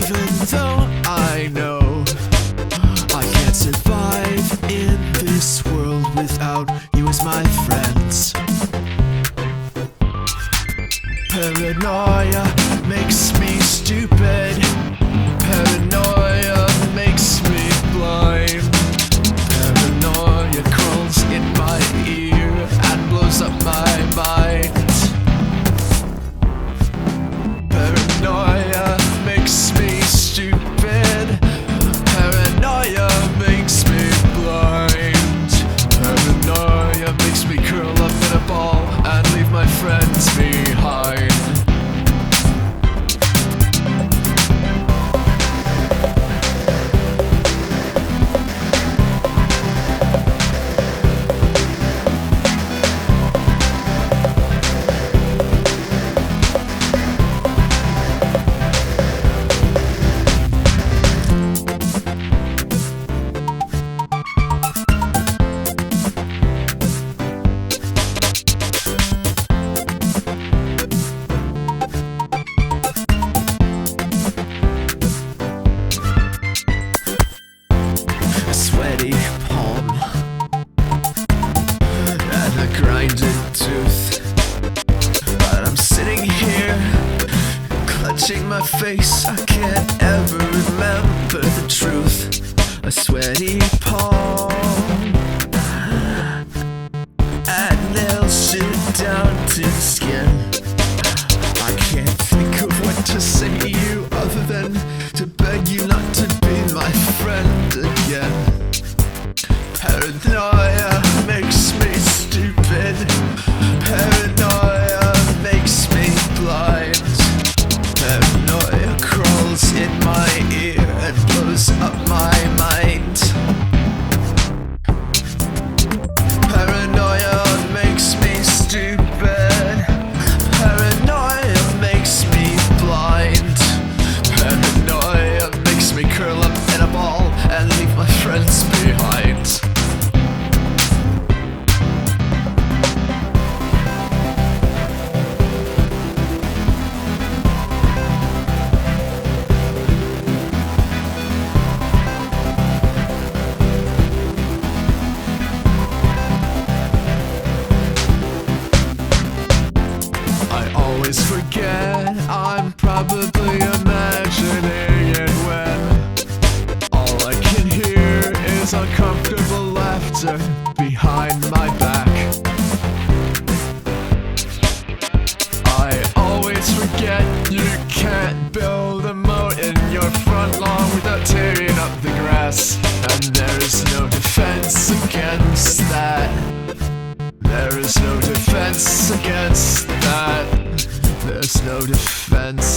Even though I know I can't survive in this world without you as my friends. Paranoia makes me stupid. Paranoia makes me blind. Paranoia crawls in my ear and blows up my mind. Paranoia makes me stupid. Paranoia makes me blind. Paranoia makes me curl up in a ball and leave my friends behind. Sweaty palm and a grinded tooth, but I'm sitting here clutching my face. I can't ever remember the truth. A sweaty palm and nails shit down to the skin. I can't think of what to say to you other than to beg you not to be my friend again. Paranoia makes me stupid. Paranoia makes me blind. Paranoia crawls in my ear and blows up my mind. Paranoia makes me stupid. Paranoia makes me blind. Paranoia makes me curl up in a ball and leave my friends behind. Always forget I'm probably imagining it when all I can hear is uncomfortable laughter behind my back. I always forget you can't build a moat in your front lawn without tearing up the grass, and there is no defense against that. There is no defense against that. There's no defense